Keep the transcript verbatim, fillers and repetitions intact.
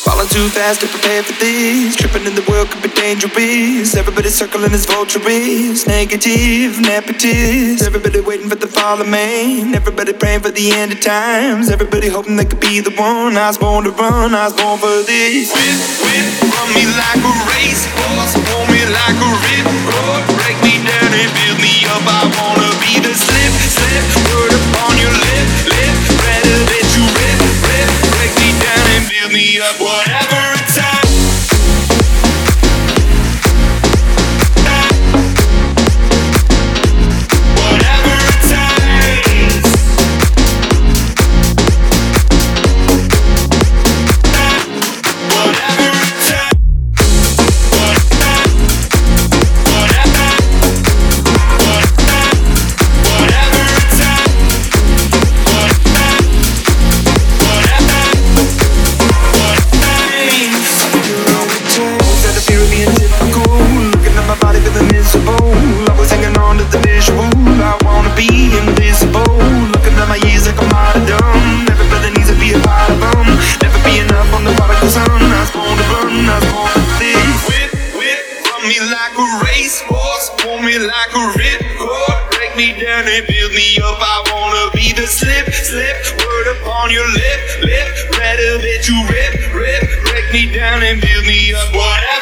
Falling too fast to prepare for this. Tripping in the world could be dangerous. Everybody circling as vultures. Negative, nepotist. Everybody waiting for the fall of man. Everybody praying for the end of times. Everybody hoping they could be the one. I was born to run, I was born for this. Whip, whip, run me like a racehorse. Hold me like a ripcord. Break me down and build me up. I wanna be the slip, slip. Word upon your lip, lip. Rather that you rip, rip. Break me down and build me up. Whatever it takes. Whatever it takes. Whatever it takes. Like a ripcord, break me down and build me up. I wanna be the slip, slip. Word upon your lip, lip. Rather that you rip, rip. Break me down and build me up. Whatever.